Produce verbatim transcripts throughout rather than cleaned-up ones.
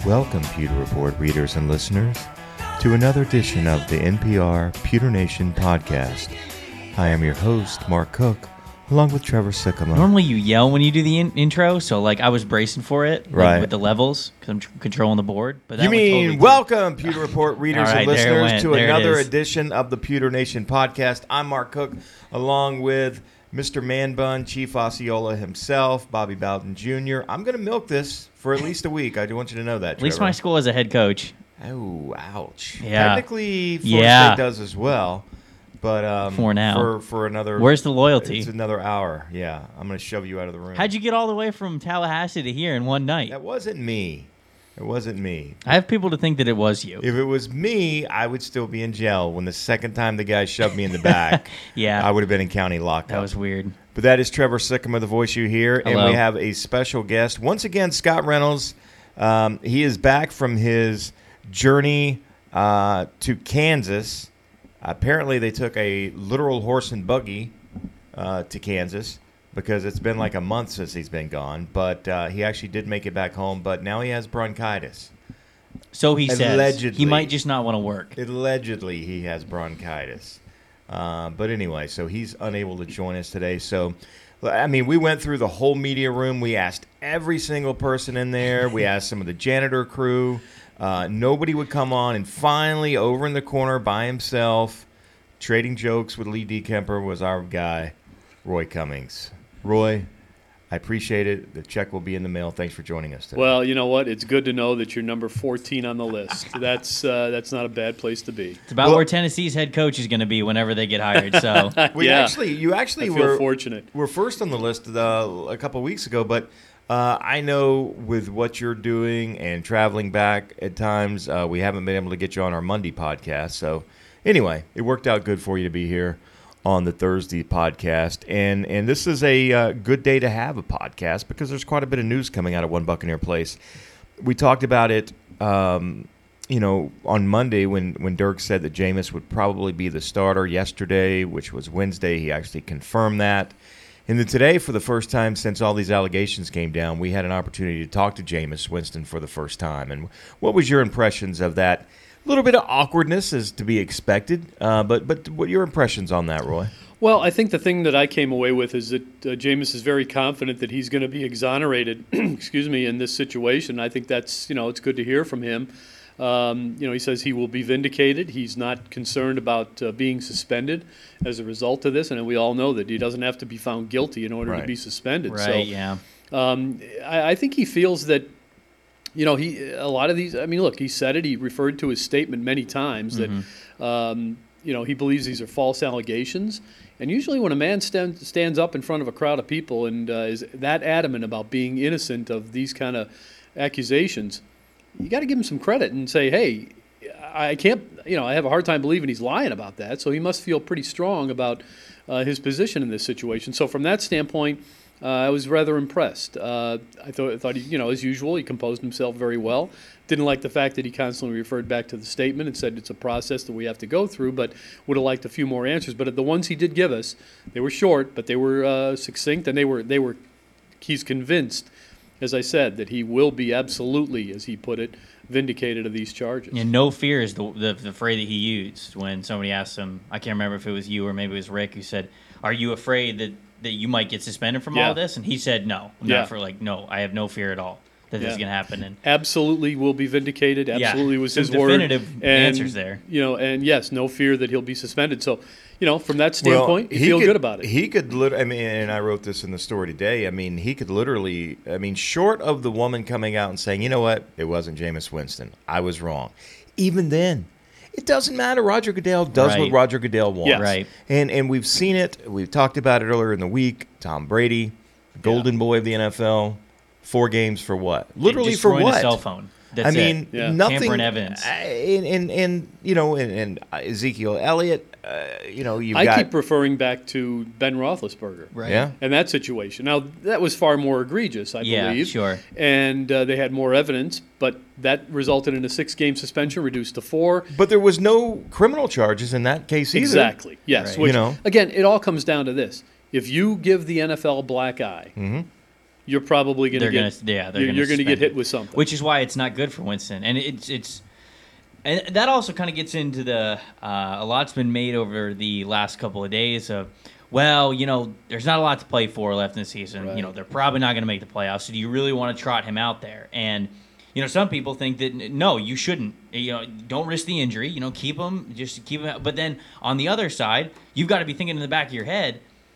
Welcome, Pewter Report readers and listeners, to another edition of the N P R Pewter Nation podcast. I am your host, Mark Cook, along with Trevor Sycamore. Normally you yell when you do the in- intro, so like I was bracing for it, like, right, with the levels because I'm tr- controlling the board. But that you mean totally welcome, Pewter Report readers right, and listeners, went, to another is. edition of the Pewter Nation podcast. I'm Mark Cook, along with Mister Man Bun, Chief Osceola himself, Bobby Bowden Junior I'm going to milk this for at least a week. I do want you to know that, At least Trevor. my school has a head coach. Oh, ouch. Yeah. Technically, Florida Yeah. State does as well. But um, For now. For, for another... Where's the loyalty? It's another hour. Yeah. I'm going to shove you out of the room. How'd you get all the way from Tallahassee to here in one night? That wasn't me. It wasn't me. I have people to think that it was you. If it was me, I would still be in jail. When the second time the guy shoved me in the back, yeah. I would have been in county lockup. That was weird. But that is Trevor Sycamore, the voice you hear. Hello. And we have a special guest. Once again, Scott Reynolds. Um, he is back from his journey uh, to Kansas. Apparently, they took a literal horse and buggy uh, to Kansas because it's been like a month since he's been gone. But uh, he actually did make it back home. But now he has bronchitis. So he says. Allegedly. He might just not want to work. Allegedly, he has bronchitis. Uh, but anyway, so he's unable to join us today. So, I mean, we went through the whole media room. We asked every single person in there. We asked some of the janitor crew. Uh, nobody would come on. And finally, over in the corner by himself, trading jokes with Lee D. Kemper, was our guy, Roy Cummings. Roy, I appreciate it. The check will be in the mail. Thanks for joining us today. Well, you know what? It's good to know that you're number fourteen on the list. That's uh, that's not a bad place to be. It's about Well- where Tennessee's head coach is going to be whenever they get hired. So we yeah. actually, you actually I feel were fortunate. We're first on the list uh, a couple of weeks ago, but uh, I know with what you're doing and traveling back at times, uh, we haven't been able to get you on our Monday podcast. So anyway, it worked out good for you to be here on the Thursday podcast. And and this is a uh, good day to have a podcast because there's quite a bit of news coming out of One Buccaneer Place. We talked about it, um, you know, on Monday when, when Dirk said that Jameis would probably be the starter. Yesterday, which was Wednesday, he actually confirmed that. And then today, for the first time since all these allegations came down, we had an opportunity to talk to Jameis Winston for the first time. And what was your impressions of that? A little bit of awkwardness is to be expected, uh, but but what are your impressions on that, Roy? Well, I think the thing that I came away with is that uh, Jameis is very confident that he's going to be exonerated. excuse me, in this situation. I think that's you know it's good to hear from him. Um, you know, he says he will be vindicated. He's not concerned about uh, being suspended as a result of this, and we all know that he doesn't have to be found guilty in order Right. to be suspended. right, so, yeah. um, I, I think he feels that. You know, he a lot of these. I mean, look, he said it. He referred to his statement many times that, Mm-hmm. um, you know, he believes these are false allegations. And usually, when a man stand, stands up in front of a crowd of people and uh, is that adamant about being innocent of these kind of accusations, you got to give him some credit and say, "Hey, I can't. You know, I have a hard time believing he's lying about that. So he must feel pretty strong about uh, his position in this situation." So from that standpoint. Uh, I was rather impressed. Uh, I thought, I thought he, you know, as usual, he composed himself very well. Didn't like the fact that he constantly referred back to the statement and said it's a process that we have to go through, but would have liked a few more answers. But the ones he did give us, they were short, but they were uh, succinct, and they were they were. He's convinced, as I said, that he will be absolutely, as he put it, vindicated of these charges. And no fear is the, the the phrase that he used when somebody asked him. I can't remember if it was you or maybe it was Rick who said, "Are you afraid that?" that you might get suspended from Yeah. all this?" And he said, no. I'm Yeah. not for like, no, I have no fear at all that this Yeah. is going to happen. And Absolutely will be vindicated. Absolutely was some his word. definitive And, answers there. You know, and yes, no fear that he'll be suspended. So, you know, from that standpoint, Well, you feel could, good about it. He could lit- I mean, and I wrote this in the story today. I mean, he could literally, I mean, short of the woman coming out and saying, you know what, it wasn't Jameis Winston. I was wrong. Even then, it doesn't matter. Roger Goodell does Right. what Roger Goodell wants. Yes. Right. And and we've seen it. We've talked about it earlier in the week. Tom Brady, golden boy of the N F L, four games for what? Literally for destroying what? a cell phone. That's I mean, it. Yeah. nothing. Tampering evidence. uh, And, and, and, you know, and, and Ezekiel Elliott, uh, you know, you've I got. keep referring back to Ben Roethlisberger. Right. Yeah. And that situation. Now, that was far more egregious, I Yeah, believe. sure. And uh, they had more evidence, but that resulted in a six-game suspension reduced to four. But there was no criminal charges in that case either. Exactly. Yes. Right. Which, You know. again, it all comes down to this. If you give the N F L a black eye, Mhm. you're probably going to they're get gonna, yeah, they're you're, gonna you're going to get suspend hit with something. which is why it's not good for Winston. And it's it's and that also kind of gets into the uh, a lot's been made over the last couple of days of, well, you know, there's not a lot to play for left in the season. Right. You know, they're probably not going to make the playoffs. So do you really want to trot him out there? And you know, some people think that no, you shouldn't. You know, don't risk the injury. You know, keep him, just keep him out. But then on the other side, you've got to be thinking in the back of your head,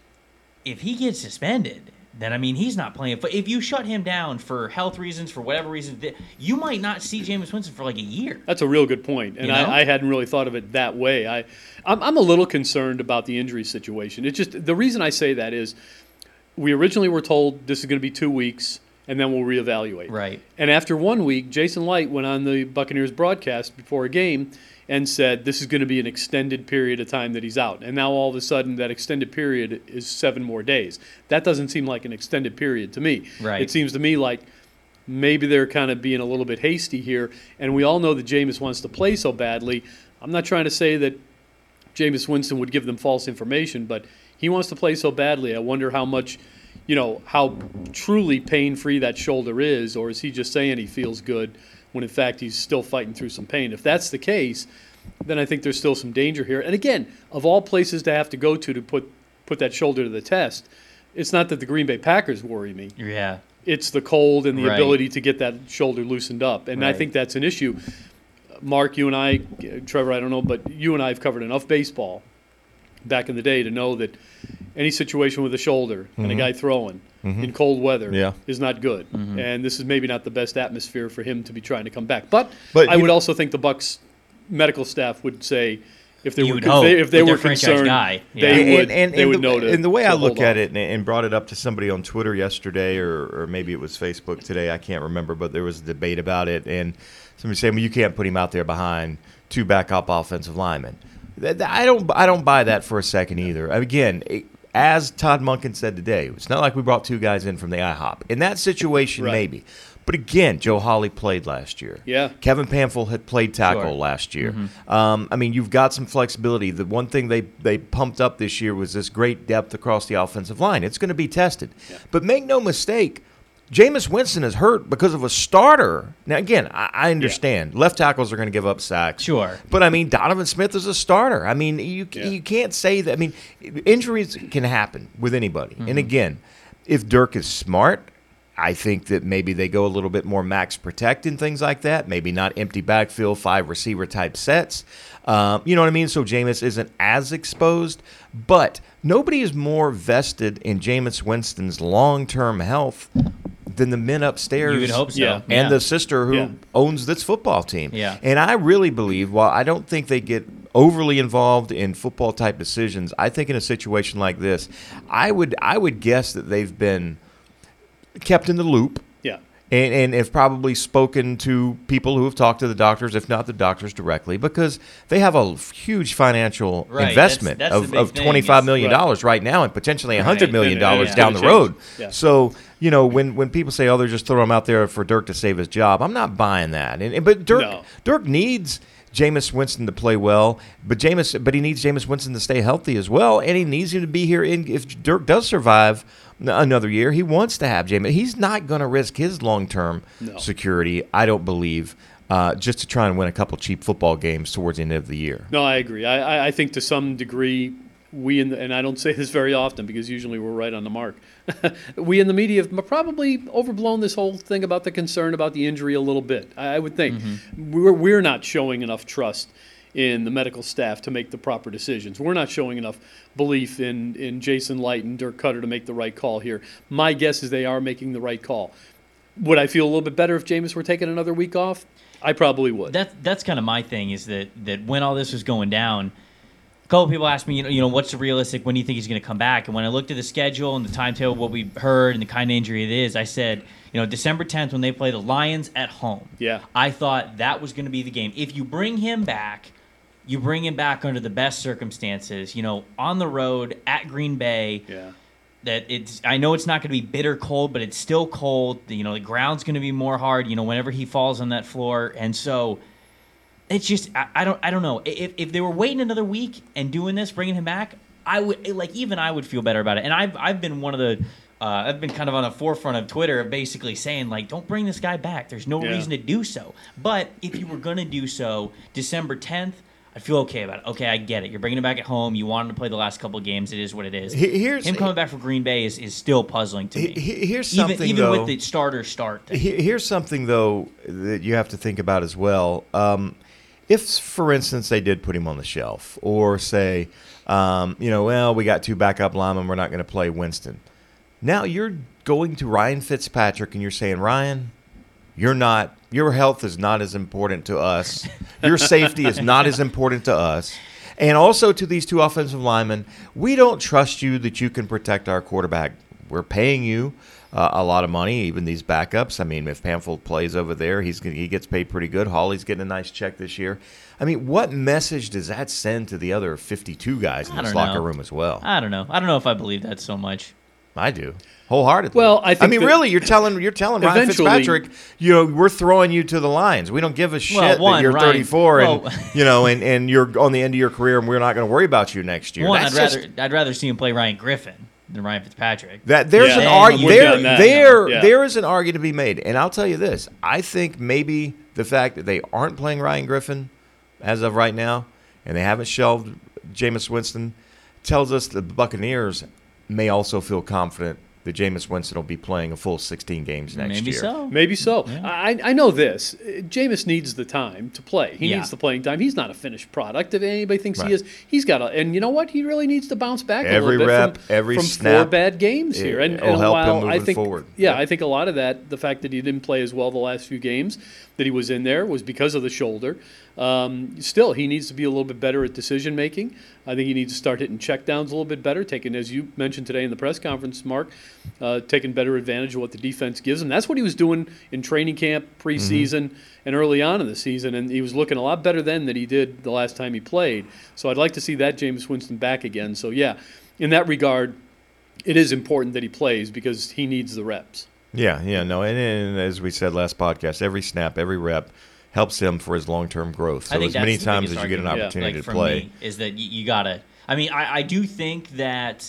if he gets suspended, then I mean he's not playing. But if you shut him down for health reasons, for whatever reason, you might not see Jameis Winston for like a year. That's a real good point, and You know? I, I hadn't really thought of it that way. I, I'm, I'm a little concerned about the injury situation. It's just the reason I say that is we originally were told this is going to be two weeks, and then we'll reevaluate. Right. And after one week, Jason Light went on the Buccaneers broadcast before a game and said this is going to be an extended period of time that he's out. And now all of a sudden that extended period is seven more days. That doesn't seem like an extended period to me. Right. It seems to me like maybe they're kind of being a little bit hasty here. And we all know that Jameis wants to play so badly. I'm not trying to say that Jameis Winston would give them false information, but he wants to play so badly. I wonder how much, you know, how truly pain-free that shoulder is, or is he just saying he feels good when in fact he's still fighting through some pain? If that's the case, then I think there's still some danger here. And again, of all places to have to go to to put put that shoulder to the test, it's not that the Green Bay Packers worry me. Yeah. It's the cold and the Right. ability to get that shoulder loosened up. And I Right. think that's an issue. Mark, you and I, Trevor, I don't know, but you and I have covered enough baseball back in the day to know that any situation with a shoulder and a guy throwing in cold weather Yeah. is not good. Mm-hmm. And this is maybe not the best atmosphere for him to be trying to come back. But, But I you would know- also think the Bucs medical staff would say if they You were would if hope, they, if they with were their franchise concerned, guy. they Yeah. would they would the, know to and the way to I hold look at off. it, and, and brought it up to somebody on Twitter yesterday, or, or maybe it was Facebook today, I can't remember, but there was a debate about it, and somebody saying, well, you can't put him out there behind two backup offensive linemen. That- that- I don't, I don't buy that for a second either. Again, it, as Todd Monken said today, it's not like we brought two guys in from the IHOP. In that situation, Right. maybe. But again, Joe Hawley played last year. Yeah. Kevin Pamphil had played tackle Sure. last year. Um, I mean, you've got some flexibility. The one thing they, they pumped up this year was this great depth across the offensive line. It's going to be tested. But make no mistake, Jameis Winston is hurt because of a starter. Now, again, I, I understand. Left tackles are going to give up sacks. Sure. But, I mean, Donovan Smith is a starter. I mean, you, Yeah. you can't say that. I mean, injuries can happen with anybody. And, again, if Dirk is smart, I think that maybe they go a little bit more max protect and things like that. Maybe not empty backfield, five receiver type sets. Um, you know what I mean? So Jameis isn't as exposed. But nobody is more vested in Jameis Winston's long-term health than the men upstairs. You would hope so. Yeah. And Yeah. the sister who Yeah. owns this football team. Yeah. And I really believe, while I don't think they get overly involved in football type decisions, I think in a situation like this, I would I would guess that they've been kept in the loop. Yeah. And, and have probably spoken to people who have talked to the doctors, if not the doctors directly, because they have a huge financial Right, investment that's- that's the of, big of thing. twenty-five It's- million dollars right. now and potentially one hundred million dollars And- and down it's the gonna road. change. Yeah. So, you know, when, when people say, oh, they're just throwing him out there for Dirk to save his job, I'm not buying that. And, and But Dirk, No. Dirk needs Jameis Winston to play well, but Jameis, but he needs Jameis Winston to stay healthy as well, and he needs him to be here. In, if Dirk does survive n- another year, he wants to have Jameis. He's not going to risk his long-term No. security, I don't believe, uh, just to try and win a couple cheap football games towards the end of the year. No, I agree. I, I- I think to some degree, we in the, and I don't say this very often because usually we're right on the mark. We in the media have probably overblown this whole thing about the concern about the injury a little bit. I, I would think we're we're not showing enough trust in the medical staff to make the proper decisions. We're not showing enough belief in in Jason Light and Dirk Cutter to make the right call here. My guess is they are making the right call. Would I feel a little bit better if Jameis were taking another week off? I probably would. That's that's kind of my thing is that that when all this was going down, a couple of people asked me, you know, you know, what's the realistic? When do you think he's going to come back? And when I looked at the schedule and the timetable, what we heard and the kind of injury it is, I said, you know, December tenth when they play the Lions at home. Yeah. I thought that was going to be the game. If you bring him back, you bring him back under the best circumstances. You know, on the road at Green Bay. yeah. That it's I know it's not going to be bitter cold, but it's still cold. You know, the ground's going to be more hard, you know, whenever he falls on that floor. And so it's just I, I don't I don't know. If if they were waiting another week and doing this, bringing him back, I would like even I would feel better about it. And I've I've been one of the uh, I've been kind of on the forefront of Twitter of basically saying like, don't bring this guy back. There's no Yeah. reason to do so. But if you were gonna do so, December tenth. I feel okay about it. Okay, I get it. You're bringing him back at home. You want him to play the last couple of games. It is what it is. He- here's- him coming back for Green Bay is, is still puzzling to me. He- he- here's even, something, even though. with the starter start thing. He- Here's something, though, that you have to think about as well. Um, if, for instance, they did put him on the shelf, or say, um, you know, well, we got two backup linemen, we're not going to play Winston. Now you're going to Ryan Fitzpatrick and you're saying, Ryan, you're not, your health is not as important to us. Your safety is not as important to us. And also to these two offensive linemen, we don't trust you that you can protect our quarterback. We're paying you uh, a lot of money, even these backups. I mean, if Pamphile plays over there, he's he gets paid pretty good. Hawley's getting a nice check this year. I mean, what message does that send to the other fifty-two guys in I this don't locker know. room as well? I don't know. I don't know if I believe that so much. I do, wholeheartedly. Well, I think mean, that really, you're telling you're telling Ryan eventually- Fitzpatrick, you know, we're throwing you to the lions. We don't give a shit Well, one, that you're Ryan- thirty-four and well- you know, and, and you're on the end of your career, and we're not going to worry about you next year. One, That's I'd just- rather I'd rather see him play Ryan Griffin than Ryan Fitzpatrick. That there's Yeah. an And argument we've there. done that There, now. Yeah. there is an argument to be made, and I'll tell you this: I think maybe the fact that they aren't playing Ryan Griffin as of right now, and they haven't shelved Jameis Winston, tells us the Buccaneers may also feel confident that Jameis Winston will be playing a full sixteen games next Maybe year. so. Maybe so. I, I know this. Uh, Jameis needs the time to play. He Yeah. needs the playing time. He's not a finished product. If anybody thinks Right. he is, he's got to. And you know what? He really needs to bounce back a Every little bit rep, from, every from snap, four bad games it- here. And, it'll and help him while I moving think, forward. yeah, Yep. I think a lot of that, the fact that he didn't play as well the last few games that he was in there, was because of the shoulder. Um, still, he needs to be a little bit better at decision making. I think he needs to start hitting checkdowns a little bit better, taking, as you mentioned today in the press conference, Mark, uh, taking better advantage of what the defense gives him. That's what he was doing in training camp, preseason, and early on in the season, and he was looking a lot better then than he did the last time he played. So I'd like to see that Jameis Winston back again. So yeah, in that regard, it is important that he plays because he needs the reps. Yeah, yeah, no, and, and as we said last podcast, every snap, every rep helps him for his long-term growth. I So think as that's many the times biggest as you get an argument, opportunity like, to for play, me, is that you, you gotta. I mean, I, I do think that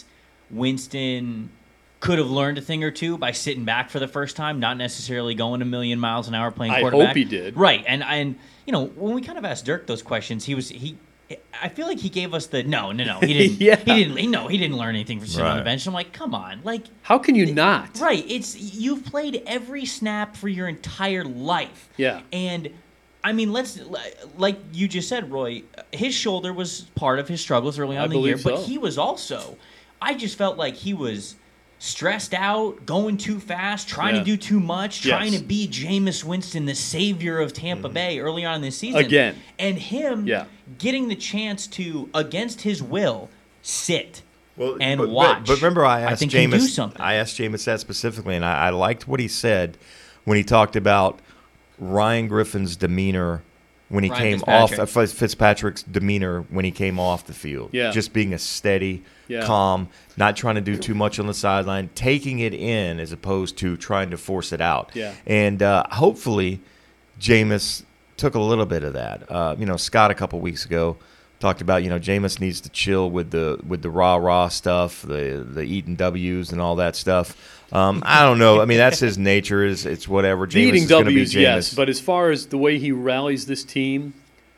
Winston could have learned a thing or two by sitting back for the first time, not necessarily going a million miles an hour playing I quarterback. hope he did. Right, and and you know when we kind of asked Dirk those questions, he was he. I feel like he gave us the no, no, no. He didn't. Yeah. He didn't. He, no, he didn't learn anything from sitting on the Right. bench. I'm like, come on, like. How can you not? Right. It's you've played every snap for your entire life. Yeah. And I mean, let's like you just said, Roy. His shoulder was part of his struggles early on I in the year, believe but so. he was also. I just felt like he was stressed out, going too fast, trying Yeah. to do too much, Yes. trying to be Jameis Winston, the savior of Tampa Bay early on in this season. Again. And him Yeah. getting the chance to, against his will, sit. Well, and but, watch. But, but remember, I I asked think he'll do Jameis. something. I asked Jameis that specifically, and I, I liked what he said when he talked about Ryan Griffin's demeanor when he Ryan came Fitzpatrick. off. Uh, Fitzpatrick's demeanor when he came off the field. Yeah. Just being a steady, Yeah. calm, not trying to do too much on the sideline, taking it in as opposed to trying to force it out. Yeah. And uh, hopefully, Jameis took a little bit of that. Uh, you know, Scott a couple weeks ago talked about, you know, Jameis needs to chill with the with the rah rah stuff, the the eating W's and all that stuff. Um, I don't know. I mean, that's his nature. Is it's whatever. Jameis The eating is going to be W's, Jameis. yes, but as far as the way he rallies this team,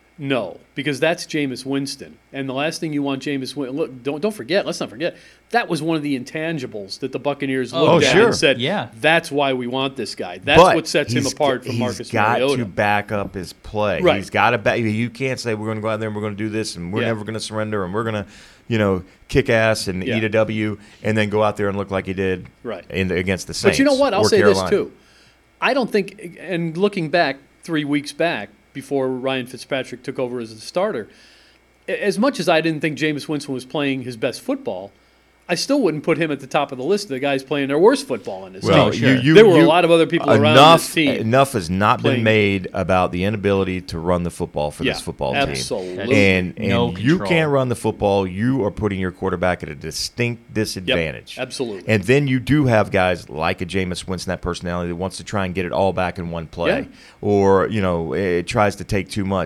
no, because that's Jameis Winston. And the last thing you want Jameis Winston, look, don't don't forget, let's not forget, that was one of the intangibles that the Buccaneers Oh, looked at sure. and said, Yeah. that's why we want this guy. That's But what sets him he's apart g- from Marcus He's got Mariota. to back up his play. Right. He's got to back. You can't say we're going to go out there and we're going to do this and we're Yeah. never going to surrender and we're going to, you know, kick ass and Yeah. eat a W and then go out there and look like he did Right. in the, against the Saints. But you know what? I'll or say Carolina. this too. I don't think, and looking back three weeks back before Ryan Fitzpatrick took over as the starter, a- as much as I didn't think Jameis Winston was playing his best football, I still wouldn't put him at the top of the list of the guys playing their worst football in his Well, team. sure. you, you, There were a you- lot of other people around enough, this team. Enough has not playing- been made about the inability to run the football for Yeah, this football absolutely. team. And, and No you control. can't run the football. You are putting your quarterback at a distinct disadvantage. absolutely. And then you do have guys like a Jameis Winston, that personality that wants to try and get it all back in one play, Yeah. or you know, it tries to take too much.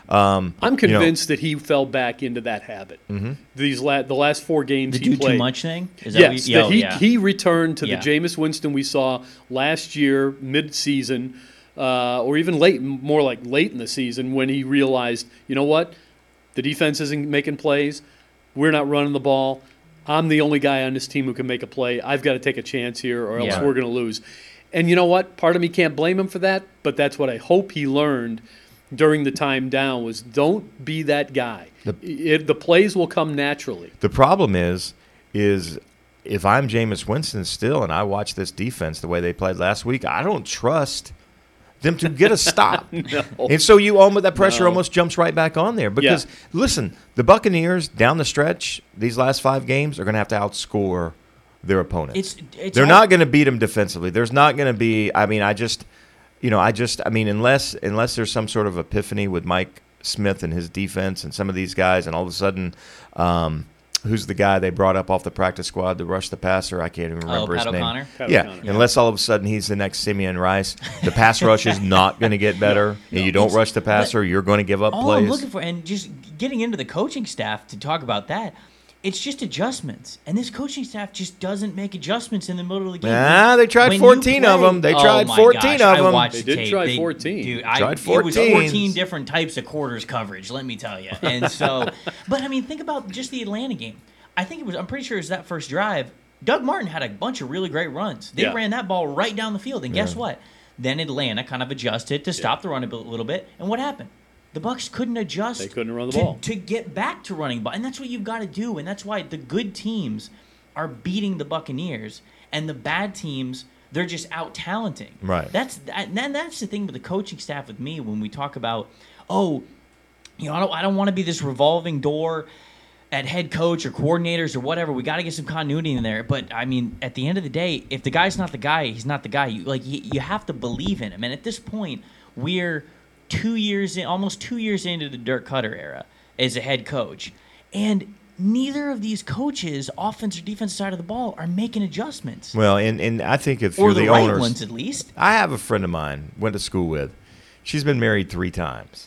Um, I'm you know, convinced that he fell back into that habit. Mm-hmm. These la- the last four games The he do played. too much thing? Is that Yes, what you, that oh, he yeah. he returned to Yeah. the Jameis Winston we saw last year, mid-season, uh, or even late, more like late in the season, when he realized, you know what, the defense isn't making plays, we're not running the ball. I'm the only guy on this team who can make a play. I've got to take a chance here, or else Yeah. we're going to lose. And you know what? Part of me can't blame him for that, but that's what I hope he learned during the time down was don't be that guy. The- It, the plays will come naturally. The problem is, is if I'm Jameis Winston still and I watch this defense the way they played last week, I don't trust them to get a stop. No. And so you almost that pressure No. almost jumps right back on there because Yeah. listen, the Buccaneers down the stretch these last five games are going to have to outscore their opponents. It's, it's They're all- not going to beat them defensively. There's not going to be. I mean, I just, you know, I just, I mean, unless unless there's some sort of epiphany with Mike Smith and his defense and some of these guys, and all of a sudden, um, who's the guy they brought up off the practice squad to rush the passer? I can't even remember Oh, his Pat name. O'Connor? Pat yeah, O'Connor. unless all of a sudden he's the next Simeon Rice, the pass rush is not going to get better. And you don't It's- rush the passer, you're going to give up All plays. I'm looking for, and just getting into the coaching staff to talk about that, it's just adjustments. And this coaching staff just doesn't make adjustments in the middle of the game. Ah, they tried When you fourteen of play- them. They Oh tried my fourteen gosh, of I them. watched They the did tape. try They- fourteen. Dude, I, Tried it was fourteen. fourteen different types of quarters coverage, let me tell you. And so, but I mean, think about just the Atlanta game. I think it was, I'm pretty sure it was that first drive. Doug Martin had a bunch of really great runs. They Yeah. ran that ball right down the field. And guess what? Then Atlanta kind of adjusted to stop the run a bit- little bit. And what happened? The Bucs couldn't adjust. They couldn't run the to, ball. to get back to running ball, and that's what you've got to do. And that's why the good teams are beating the Buccaneers, and the bad teams they're just out talenting. Right. That's and then that's the thing with the coaching staff with me when we talk about, oh, you know, I don't I don't want to be this revolving door at head coach or coordinators or whatever. We got to get some continuity in there. But I mean, at the end of the day, if the guy's not the guy, he's not the guy. You like you, you have to believe in him. And at this point, we're two years in, almost two years into the Dirk Cutter era as a head coach, and neither of these coaches, offense or defensive side of the ball, are making adjustments. Well, and, and I think if Or you're the, the, right owners, ones, at least. I have a friend of mine, went to school with. She's been married three times.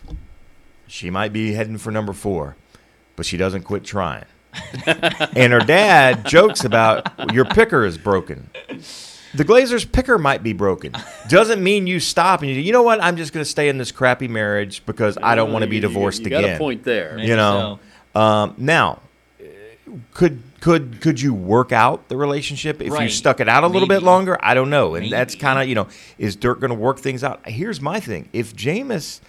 She might be heading for number four, but she doesn't quit trying. And her dad jokes about your picker is broken. The Glazers' picker might be broken. Doesn't mean you stop and you, you know what? I'm just going to stay in this crappy marriage because I don't want to be You- you- divorced you again. got a point there. Maybe You know. Um, now, could could could you work out the relationship if you Right. stuck it out a little bit Maybe. longer? I don't know. And that's Maybe. kind of, you know, is Dirk going to work things out? Here's my thing. If Jameis,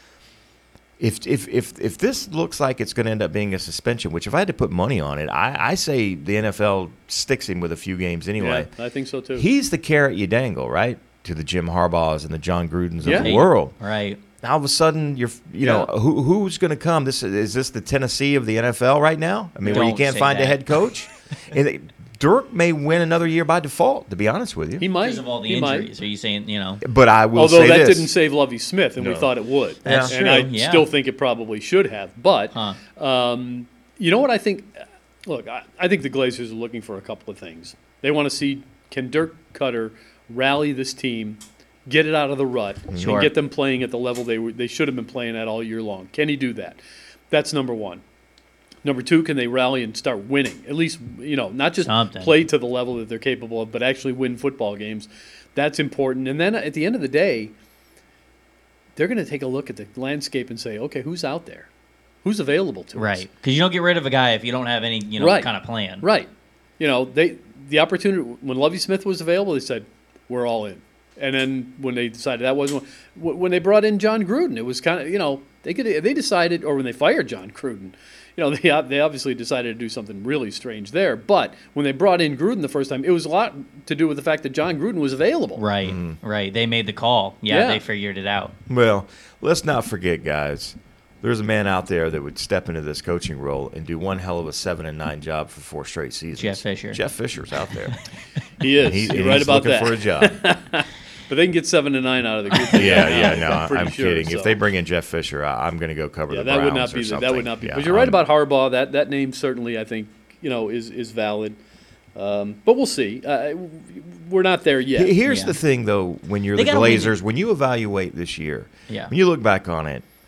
if if if if this looks like it's going to end up being a suspension, which if I had to put money on it, I, I say the N F L sticks him with a few games anyway. Yeah, I think so too. He's the carrot you dangle, right? To the Jim Harbaughs and the John Grudens Yeah. of the world. Right. Now, all of a sudden, you're, you know, Yeah. who who's going to come? This is this the Tennessee of the N F L right now? I mean, where you Don't can't say find a that. head coach. And it- Dirk may win another year by default. To be honest with you, he might. Because of all the he might. injuries. Are you saying, you know? but I will Although say that this: didn't save Lovie Smith, and we No. thought it would. That's and true, I yeah. still think it probably should have. But Huh. um, you know what I think? Look, I, I think the Glazers are looking for a couple of things. They want to see, can Dirk Cutter rally this team, get it out of the rut, Sure. and get them playing at the level they were, they should have been playing at all year long. Can he do that? That's number one. Number two, can they rally and start winning? At least, you know, not just Something. play to the level that they're capable of, but actually win football games. That's important. And then at the end of the day, they're going to take a look at the landscape and say, okay, who's out there? Who's available to us? Right. Because you don't get rid of a guy if you don't have any, you know, Right. kind of plan. Right. You know, they the opportunity when Lovie Smith was available, they said, we're all in. And then when they decided that wasn't when they brought in John Gruden, it was kind of, you know, they could they decided, or when they fired John Gruden, you know, they they obviously decided to do something really strange there. But when they brought in Gruden the first time, it was a lot to do with the fact that John Gruden was available. Right. Right. They made the call. Yeah, Yeah. They figured it out. well, let's not forget, guys. There's a man out there that would step into this coaching role and do one hell of a seven and nine job for four straight seasons. Jeff Fisher. Jeff Fisher's out there. He is. He- You're and right he's about looking that. for a job. But they can get seven to nine out of the group. Yeah, yeah, no, I'm pretty I'm sure, kidding. so. If they bring in Jeff Fisher, I, I'm going to go cover Yeah, the that Browns would not or be the, something. that would not be. Yeah, but you're right I'm- about Harbaugh. That that name certainly, I think, you know, is is valid. Um, but we'll see. Uh, we're not there yet. He- Here's Yeah. the thing, though, when you're They the gotta win Glazers, when you evaluate this year, Yeah. when you look back on it,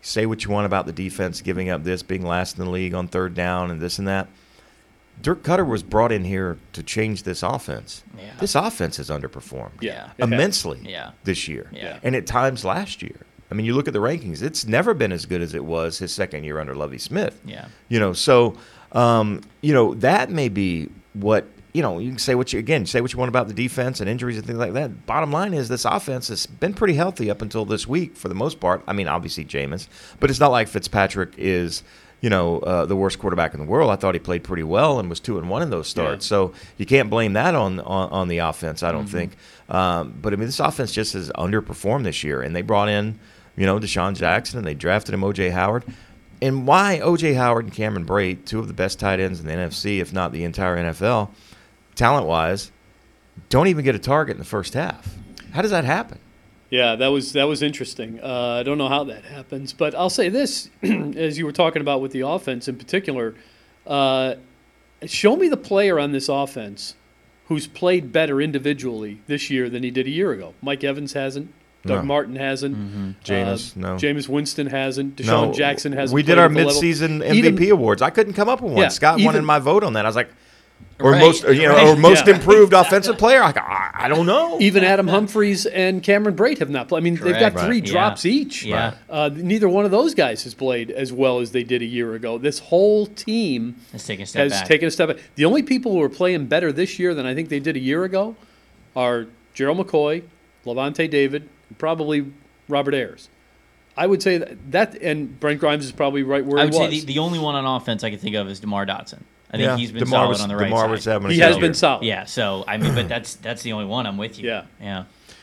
say what you want about the defense giving up this, being last in the league on third down and this and that. Dirk Cutter was brought in here to change this offense. Yeah. This offense has underperformed Yeah. immensely Yeah. this year. Yeah. And at times last year. I mean, you look at the rankings, it's never been as good as it was his second year under Lovie Smith. Yeah. You know, so, um, you know, that may be what, you know, you can say what you, again, say what you want about the defense and injuries and things like that. Bottom line is this offense has been pretty healthy up until this week for the most part. I mean, obviously Jameis, but it's not like Fitzpatrick is, you know, uh, the worst quarterback in the world. I thought he played pretty well and was two and one in those starts. Yeah. So you can't blame that on on, on the offense, I don't Mm-hmm. think. Um, but I mean, this offense just has underperformed this year, and they brought in, you know, Deshaun Jackson and they drafted him O J Howard. And why O J Howard and Cameron Brate, two of the best tight ends in the N F C, if not the entire N F L, talent-wise, don't even get a target in the first half? How does that happen? Yeah, that was that was interesting. Uh, I don't know how that happens, but I'll say this: as you were talking about with the offense in particular, uh, show me the player on this offense who's played better individually this year than he did a year ago. Mike Evans hasn't. Doug No. Martin hasn't. Mm-hmm. Jameis, uh, no. Jameis Winston hasn't. Deshaun No, Jackson hasn't. We did played our at the level. midseason M V P Even- awards. I couldn't come up with one. Yeah, Scott even- wanted my vote on that. I was like, or Right, most, you know, right. or most Yeah. improved offensive player. I, go, I, I don't know. Even Adam Humphries and Cameron Brate have not played. I mean, they've got Correct. three Right. drops Yeah. each. Yeah. Uh, neither one of those guys has played as well as they did a year ago. This whole team Let's take a step has back. taken a step back. The only people who are playing better this year than I think they did a year ago are Gerald McCoy, Levante David, and probably Robert Ayers. I would say that, that and Brent Grimes is probably right where I he would was. say the, the only one on offense I can think of is DeMar Dotson. I think Yeah, he's been DeMar solid was- on the right DeMar side. was having a he good has year. been solid. Yeah, so I mean, but that's that's the only one. I'm with you. Yeah. Yeah.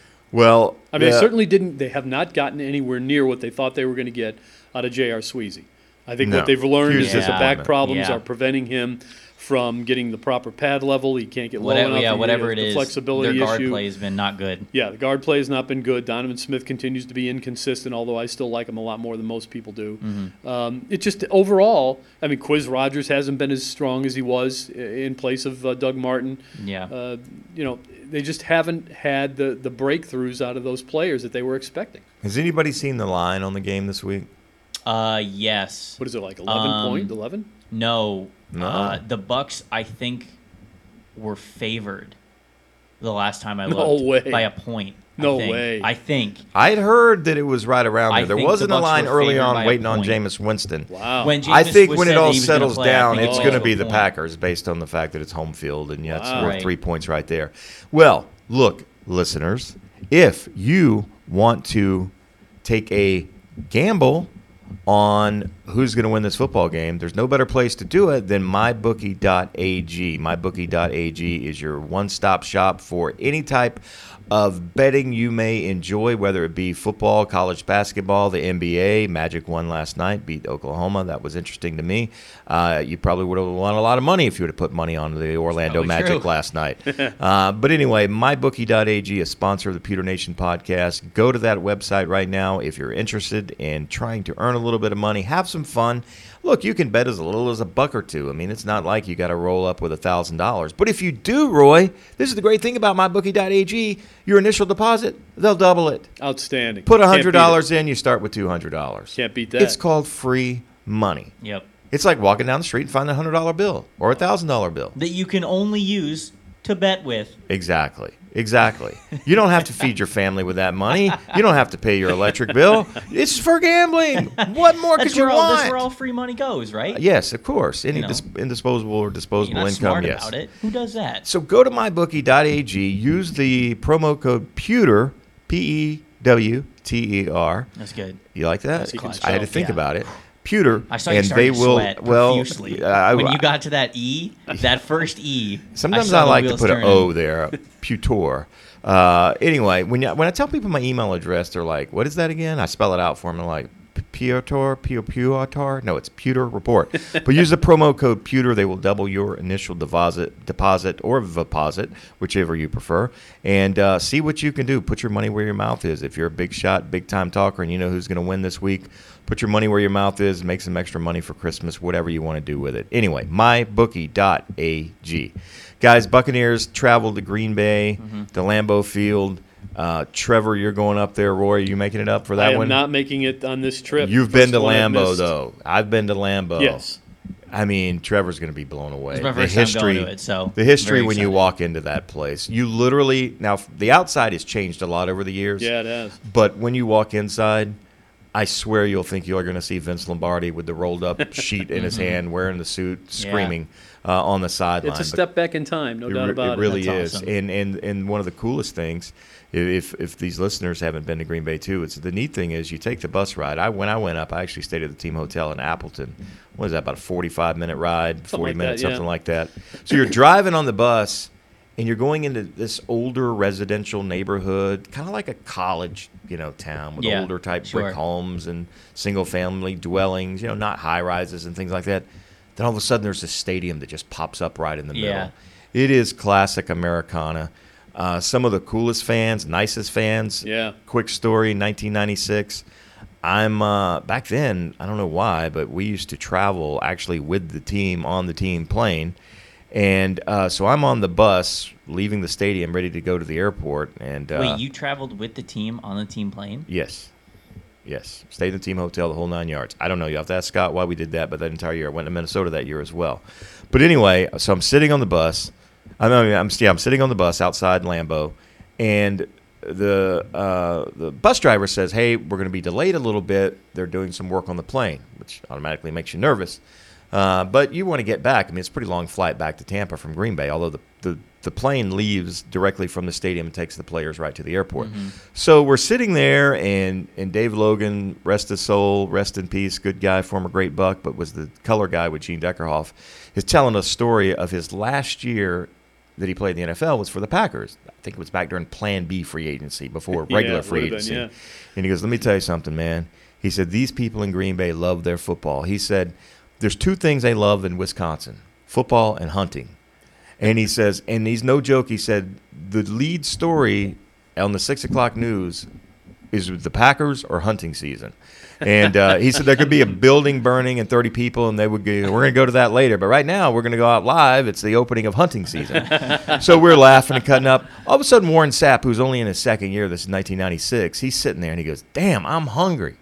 Well, I mean, they uh, certainly didn't. They have not gotten anywhere near what they thought they were going to get out of J R. Sweezy. I think No. what they've learned Huge is that the back disappointment. problems Yeah. are preventing him from getting the proper pad level. He can't get low Whatever, enough. yeah, He whatever has it the is, flexibility their guard issue. play has been not good. Yeah, the guard play has not been good. Donovan Smith continues to be inconsistent, although I still like him a lot more than most people do. Mm-hmm. Um, it just overall, I mean, Quiz Rogers hasn't been as strong as he was i- in place of uh, Doug Martin. Yeah. Uh, you know, they just haven't had the, the breakthroughs out of those players that they were expecting. has anybody seen the line on the game this week? Uh, yes. What is it, like eleven Um, point? eleven? No. No. Uh, the Bucks, I think, were favored the last time I No looked way. by a point. I No think. way. I think. I had heard that it was right around I there. There think wasn't the a Bucks line were early favored by on a waiting on point. Jameis Winston. Wow. When I Jameis think was when said it that all he was gonna settles play, I down, think it's it going to was be a the point. Packers based on the fact that it's home field and yeah, it's Wow. worth Right. three points right there. Well, look, listeners, if you want to take a gamble on who's going to win this football game, there's no better place to do it than my bookie dot a g. my bookie dot a g is your one-stop shop for any type of betting you may enjoy, whether it be football, college basketball, the N B A. Magic won last night, beat Oklahoma. That was interesting to me. Uh, you probably would have won a lot of money if you would have put money on the Orlando Probably Magic true. last night. uh, but anyway, my bookie dot a g, a sponsor of the Pewter Nation podcast. Go to that website right now if you're interested in trying to earn a little bit of money, have some fun. Look, you can bet as little as a buck or two. I mean, it's not like you got to roll up with a thousand dollars. But if you do, Roy, this is the great thing about my bookie dot a g. Your initial deposit, they'll double it. Outstanding. Put Can't one hundred beat dollars in, you start with two hundred dollars. Can't beat that. It's called free money. Yep. It's like walking down the street and finding a one hundred dollar bill or a one thousand dollar bill. That you can only use to bet with. Exactly. Exactly. You don't have to feed your family with that money. You don't have to pay your electric bill. It's for gambling. What more That's could you where, all, want? that's where all free money goes, right? Yes, of course. Any You know. dis- indisposable or You're disposable not income, smart yes. about it. Who does that? So go to my bookie dot a g, use the promo code PEWTER, P E W T E R. That's good. You like that? That's clutch. I had to think Yeah. about it. Pewter, I saw you and starting they to will. sweat Well, profusely. uh, when I- you got to that E, that first E. Sometimes saw I, the like to wheels put an turning. O there, Pewter. Uh, anyway, when you, when I tell people my email address, they're like, "What is that again?" I spell it out for them. They're like, Pewter, Pewter. No, it's Pewter Report. But use the promo code Pewter. They will double your initial deposit, deposit or deposit, whichever you prefer, and uh, see what you can do. Put your money where your mouth is. If you're a big shot, big time talker, and you know who's going to win this week, put your money where your mouth is. Make some extra money for Christmas. Whatever you want to do with it. Anyway, my bookie dot a g. Guys, Buccaneers traveled to Green Bay, Mm-hmm. the Lambeau Field. Uh, Trevor, you're going up there. Roy, are you making it up for that I am one? not making it on this trip. You've been First to one I've Lambeau, missed. though. I've been to Lambeau. Yes. I mean, Trevor's going to be blown away. It's my the first time history, going to it, so the history very when you excited. walk into that place, you literally now the outside has changed a lot over the years. Yeah, it has. But when you walk inside, I swear you'll think you're going to see Vince Lombardi with the rolled up sheet in his hand, wearing the suit, screaming uh, on the sideline. It's a step back in time, no It, doubt re- about it it. really That's is. awesome. And, and and one of the coolest things, if if these listeners haven't been to Green Bay too, it's the neat thing is you take the bus ride. I when I went up, I actually stayed at the team hotel in Appleton. What was that, about a forty-five minute ride, forty like minutes, that, yeah. something like that. So you're driving on the bus, and you're going into this older residential neighborhood, kind of like a college, you know, town with Yeah, older type sure. brick homes and single family dwellings, you know, not high rises and things like that. Then all of a sudden there's this stadium that just pops up right in the Yeah. middle. It is classic Americana. Uh, some of the coolest fans, nicest fans. Yeah. Quick story, nineteen ninety-six. I'm uh, back then, I don't know why, but we used to travel actually with the team on the team plane. And uh, so I'm on the bus leaving the stadium ready to go to the airport. And uh, Wait, you traveled with the team on the team plane? Yes. Yes. Stayed in the team hotel the whole nine yards. I don't know. You have to ask Scott why we did that, but that entire year. I went to Minnesota that year as well. But anyway, so I'm sitting on the bus. I mean, I'm, yeah, I'm sitting on the bus outside Lambeau, and the uh, the bus driver says, hey, we're going to be delayed a little bit. They're doing some work on the plane, which automatically makes you nervous. Uh, but you want to get back. I mean, it's a pretty long flight back to Tampa from Green Bay, although the, the, the plane leaves directly from the stadium and takes the players right to the airport. Mm-hmm. So we're sitting there, and, and Dave Logan, rest his soul, rest in peace, good guy, former great Buck, but was the color guy with Gene Deckerhoff, is telling a story of his last year that he played in the N F L was for the Packers. I think it was back during Plan B free agency, before Yeah, regular it free would've been, agency. yeah. And he goes, let me tell you something, man. He said, these people in Green Bay love their football. He said, there's two things they love in Wisconsin, football and hunting. And he says, and he's no joke, he said, the lead story on the six o'clock news is the Packers or hunting season. And uh, he said there could be a building burning and thirty people, and they would go, we're going to go to that later. But right now, we're going to go out live. It's the opening of hunting season. So we're laughing and cutting up. All of a sudden, Warren Sapp, who's only in his second year, this is nineteen ninety-six, he's sitting there, and he goes, damn, I'm hungry.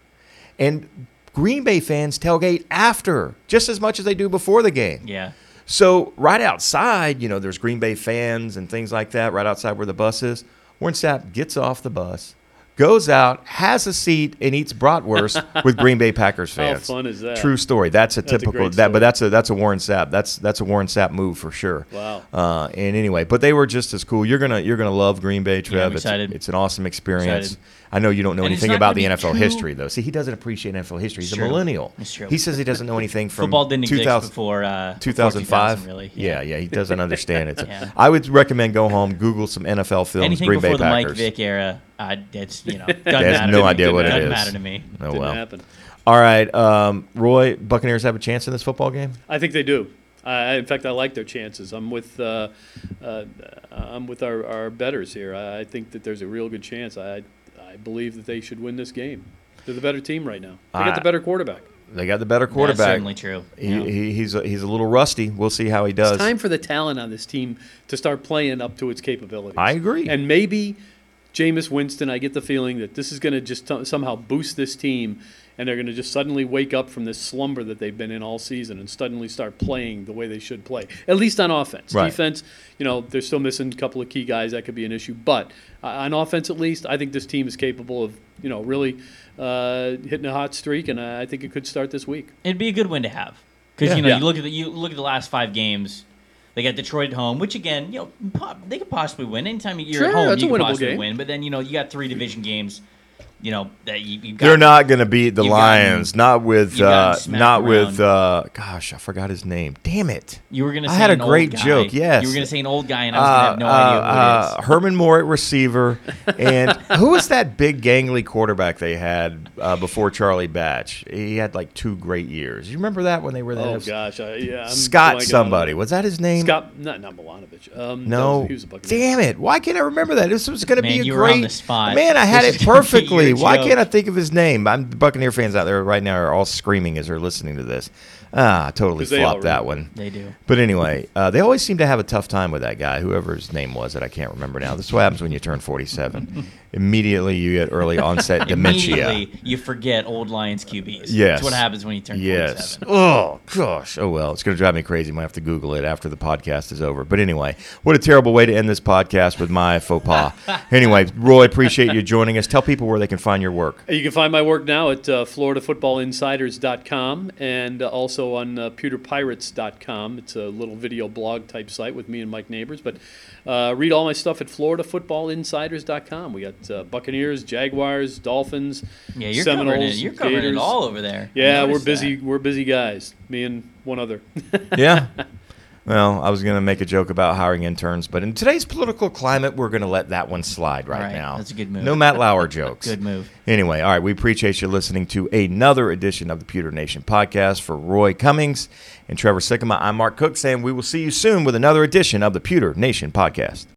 And Green Bay fans tailgate after just as much as they do before the game. Yeah. So right outside, you know, there's Green Bay fans and things like that right outside where the bus is. Warren Sapp gets off the bus, goes out, has a seat, and eats bratwurst with Green Bay Packers How fans. fun is that? True story. That's a That's a typical great that, story. but that's a that's a Warren Sapp. That's that's a Warren Sapp move for sure. Wow. Uh, and anyway, but they were just as cool. You're gonna you're gonna love Green Bay, Trev. Yeah, I'm it's, excited. it's an awesome experience. Excited. I know you don't know And it's anything not about gonna the be N F L too- history though. See, he doesn't appreciate N F L history. He's It's a true. millennial. It's true. He says he doesn't know anything from Football didn't two exist thousand before uh, two thousand five. before two thousand, really. Yeah, yeah, he doesn't understand it. So Yeah. I would recommend go home, Google some N F L films, Anything Green before Bay the Packers. Mike Vick era, uh, it's you know doesn't He has matter no to me. idea what it doesn't is. matter to me. Oh Didn't well. happen. All right, um, Roy. Buccaneers have a chance in this football game. I think they do. I, in fact, I like their chances. I'm with uh, uh, I'm with our, our bettors here. I, I think that there's a real good chance. I I believe that they should win this game. They're the better team right now. They got I- the better quarterback. They got the better That's quarterback. certainly true. He, Yeah. he, he's a, he's a little rusty. We'll see how he does. It's time for the talent on this team to start playing up to its capabilities. I agree. And maybe Jameis Winston, I get the feeling that this is going to just t- somehow boost this team, and they're going to just suddenly wake up from this slumber that they've been in all season and suddenly start playing the way they should play, at least on offense. Right. Defense, you know, they're still missing a couple of key guys. That could be an issue. But uh, on offense, at least, I think this team is capable of, you know, really uh, hitting a hot streak, and I think it could start this week. It'd be a good win to have because Yeah. you know Yeah. you look at the you look at the last five games. They got Detroit at home, which again, you know, po- they could possibly win. Anytime you're Sure, at home, that's you a can winnable possibly game. win. But then you know you got three division games. You know that you, you've got. They're not going to beat the You've gotten- Lions. Not with. you've gotten Uh, smacked not with. around. Uh, gosh, I forgot his name. Damn it. You were gonna. I Say had a an great old guy. joke, yes. You were gonna say an old guy, and I was gonna have no uh, idea who uh, it is. Herman Moore at receiver, and who was that big gangly quarterback they had uh, before Charlie Batch? He had like two great years. You remember that when they were there? Oh, gosh. I, yeah, I'm Scott blanking on somebody. it. Was that his name? Scott, not, not Milanovic. Um, that No. was- he was a Buccaneer. Damn it. Why can't I remember that? This was going to Man, be a you great. were on the spot. Man, I had This it is gonna be- perfectly. a why joke. can't I think of his name? I'm the Buccaneer fans out there right now are all screaming as they're listening to this. Ah, totally 'Cause they all flopped that remember. one. They do. But anyway, uh, they always seem to have a tough time with that guy, whoever his name was that I can't remember now. This is what happens when you turn forty-seven. Immediately you get early onset dementia. Immediately, you forget old Lions Q Bs. Yes. That's what happens when you turn Yes. forty-seven. Oh, gosh. Oh, well, it's going to drive me crazy. Might have to Google it after the podcast is over. But anyway, what a terrible way to end this podcast with my faux pas. Anyway, Roy, appreciate you joining us. Tell people where they can find your work. You can find my work now at uh, Florida Football Insiders dot com and uh, also on uh, pewter pirates dot com. It's a little video blog type site with me and Mike Neighbors. But uh, read all my stuff at Florida Football Insiders dot com. We got uh, Buccaneers, Jaguars, Dolphins, Yeah, you're Seminoles, covering it. You're covering Gators. it all over there. I Yeah, we're noticed busy. that. We're busy guys. Me and one other. Yeah. Well, I was going to make a joke about hiring interns, but in today's political climate, we're going to let that one slide right, All right, now. that's a good move. No Matt Lauer jokes. Good move. Anyway, all right, we appreciate you listening to another edition of the Pewter Nation podcast. For Roy Cummings and Trevor Sikkema, I'm Mark Cook saying we will see you soon with another edition of the Pewter Nation podcast.